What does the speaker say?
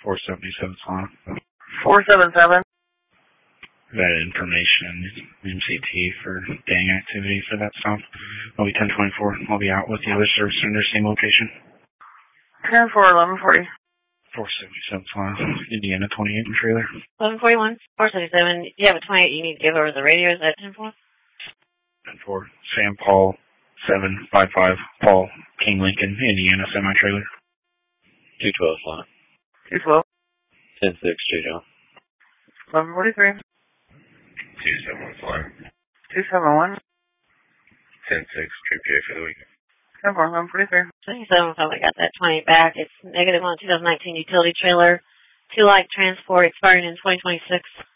477 Solana. 477. That information, MCT for gang activity for that stop. I'll be 1024. I'll be out with the other service center, same location. 10-4, 1140. 477 Solana, Indiana 28 trailer. 1141, 477. You have a 28 you need to give over the radio. Is that 10-4? 10-4. Sam Paul 755 Paul King Lincoln, Indiana semi trailer. 212 Solana. 212. 10-6 straight out. 1143. 271 271. 10-6 trip PA for the weekend. 10-4, 1143. 27, probably got that 20 back. It's negative on 2019 utility trailer. 2 like transport expiring in 2026.